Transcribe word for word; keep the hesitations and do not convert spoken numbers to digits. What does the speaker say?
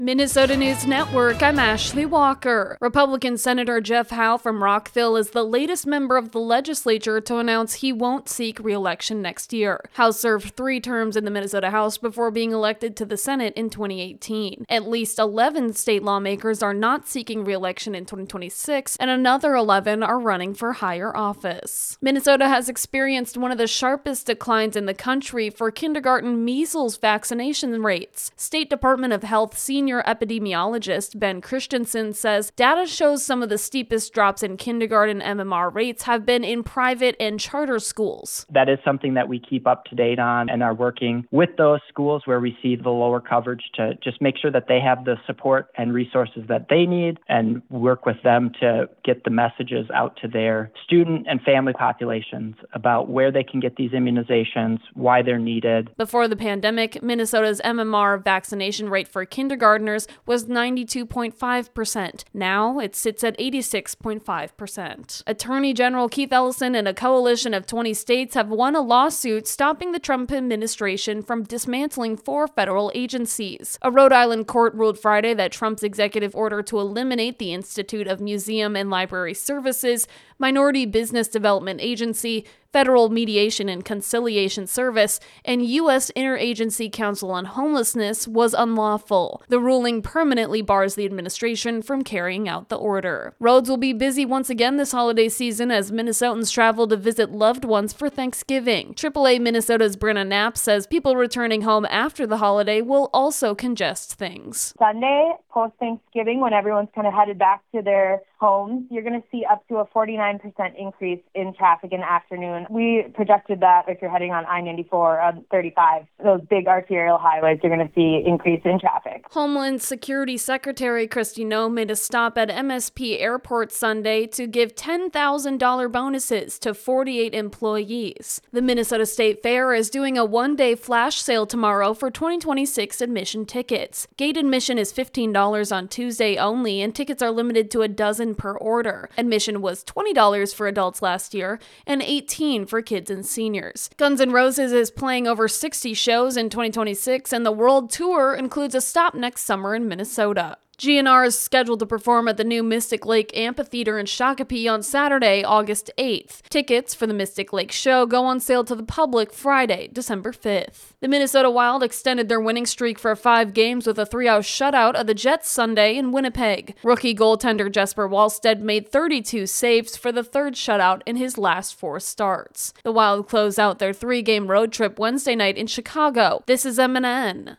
Minnesota News Network, I'm Ashley Walker. Republican Senator Jeff Howe from Rockville is the latest member of the legislature to announce he won't seek re-election next year. Howe served three terms in the Minnesota House before being elected to the Senate in twenty eighteen. At least eleven state lawmakers are not seeking re-election in twenty twenty-six, and another eleven are running for higher office. Minnesota has experienced one of the sharpest declines in the country for kindergarten measles vaccination rates. State Department of Health senior epidemiologist Ben Christensen says data shows some of the steepest drops in kindergarten M M R rates have been in private and charter schools. That is something that we keep up to date on and are working with those schools where we see the lower coverage to just make sure that they have the support and resources that they need and work with them to get the messages out to their student and family populations about where they can get these immunizations, why they're needed. Before the pandemic, Minnesota's M M R vaccination rate for kindergarten was ninety-two point five percent. Now it sits at eighty-six point five percent. Attorney General Keith Ellison and a coalition of twenty states have won a lawsuit stopping the Trump administration from dismantling four federal agencies. A Rhode Island court ruled Friday that Trump's executive order to eliminate the Institute of Museum and Library Services, Minority Business Development Agency, Federal Mediation and Conciliation Service, and U S Interagency Council on Homelessness was unlawful. The ruling permanently bars the administration from carrying out the order. Roads will be busy once again this holiday season as Minnesotans travel to visit loved ones for Thanksgiving. triple A Minnesota's Brenna Knapp says people returning home after the holiday will also congest things. Sunday, post-Thanksgiving, when everyone's kind of headed back to their homes, you're going to see up to a forty-nine percent increase in traffic in the afternoon. We projected that if you're heading on I ninety-four, on thirty-five, those big arterial highways, you're going to see increase in traffic. Homeland Security Secretary Kristi Noem made a stop at M S P Airport Sunday to give ten thousand dollars bonuses to forty-eight employees. The Minnesota State Fair is doing a one-day flash sale tomorrow for twenty twenty-six admission tickets. Gate admission is fifteen dollars on Tuesday only, and tickets are limited to a dozen per order. Admission was twenty dollars for adults last year and eighteen dollars for kids and seniors. Guns N' Roses is playing over sixty shows in twenty twenty-six, and the world tour includes a stop next summer in Minnesota. G N R is scheduled to perform at the new Mystic Lake Amphitheater in Shakopee on Saturday, August eighth. Tickets for the Mystic Lake show go on sale to the public Friday, December fifth. The Minnesota Wild extended their winning streak for five games with a three-out shutout of the Jets Sunday in Winnipeg. Rookie goaltender Jesper Wallstedt made thirty-two saves for the third shutout in his last four starts. The Wild close out their three-game road trip Wednesday night in Chicago. This is M N N.